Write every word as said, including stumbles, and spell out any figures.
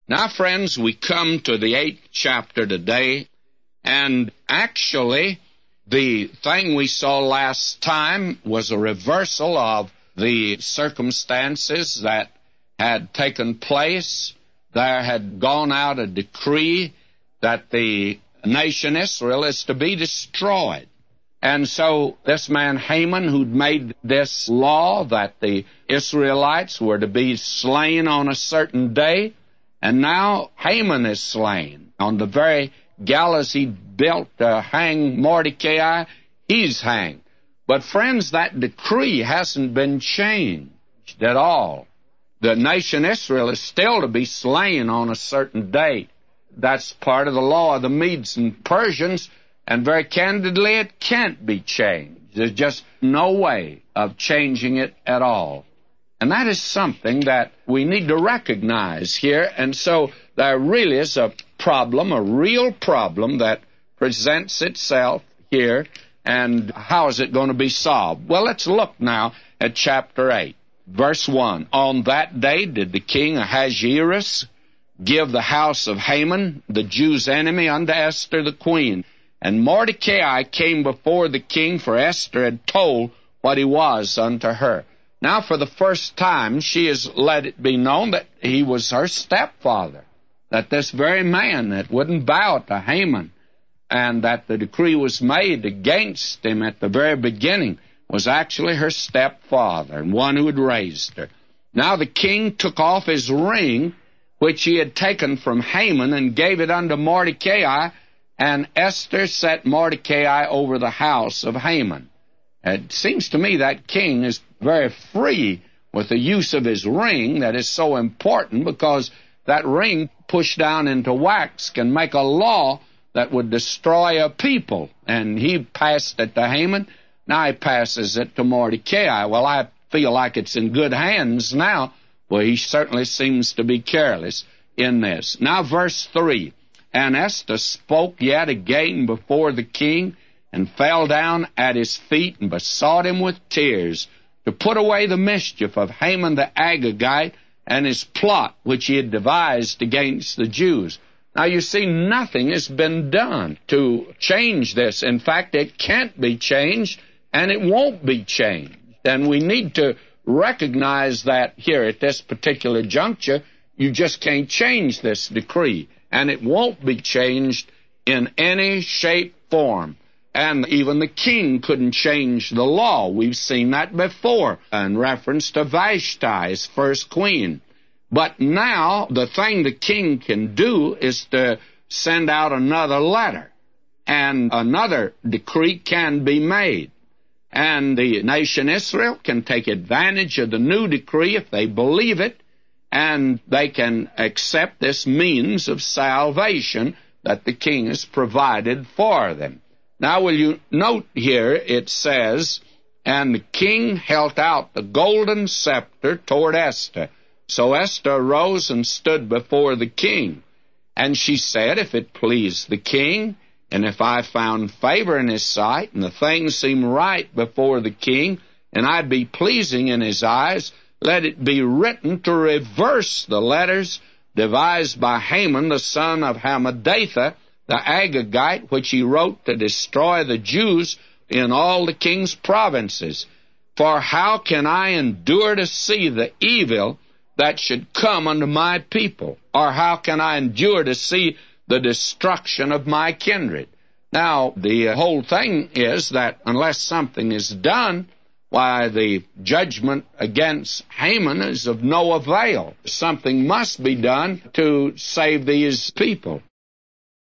Now, friends, we come to the eighth chapter today, and actually, the thing we saw last time was a reversal of the circumstances that had taken place. There had gone out a decree that the nation Israel is to be destroyed. And so this man Haman, who'd made this law that the Israelites were to be slain on a certain day, and now Haman is slain. On the very gallows he built to hang Mordecai, he's hanged. But friends, that decree hasn't been changed at all. The nation Israel is still to be slain on a certain date. That's part of the law of the Medes and Persians, and very candidly, it can't be changed. There's just no way of changing it at all. And that is something that we need to recognize here. And so there really is a problem, a real problem that presents itself here. And how is it going to be solved? Well, let's look now at chapter eight, verse one. On that day did the king Ahasuerus give the house of Haman, the Jews' enemy, unto Esther the queen. And Mordecai came before the king, for Esther had told what he was unto her. Now, for the first time, she has let it be known that he was her stepfather, that this very man that wouldn't bow to Haman, and that the decree was made against him at the very beginning, was actually her stepfather, and one who had raised her. Now the king took off his ring, which he had taken from Haman, and gave it unto Mordecai, and Esther set Mordecai over the house of Haman. It seems to me that king is very free with the use of his ring. That is so important, because that ring pushed down into wax can make a law that would destroy a people. And he passed it to Haman. Now he passes it to Mordecai. Well, I feel like it's in good hands now. Well, he certainly seems to be careless in this. Now, verse three. And Esther spoke yet again before the king, and fell down at his feet, and besought him with tears to put away the mischief of Haman the Agagite, and his plot which he had devised against the Jews. Now, you see, nothing has been done to change this. In fact, it can't be changed, and it won't be changed. And we need to recognize that here at this particular juncture. You just can't change this decree, and it won't be changed in any shape, form. And even the king couldn't change the law. We've seen that before in reference to Vashti, his first queen. But now the thing the king can do is to send out another letter, and another decree can be made. And the nation Israel can take advantage of the new decree if they believe it, and they can accept this means of salvation that the king has provided for them. Now, will you note here, it says, and the king held out the golden scepter toward Esther. So Esther arose and stood before the king. And she said, if it please the king, and if I found favor in his sight, and the thing seemed right before the king, and I be pleasing in his eyes, let it be written to reverse the letters devised by Haman, the son of Hammedatha, the Agagite, which he wrote to destroy the Jews in all the king's provinces. For how can I endure to see the evil that should come unto my people? Or how can I endure to see the destruction of my kindred? Now, the whole thing is that unless something is done, why, the judgment against Haman is of no avail. Something must be done to save these people.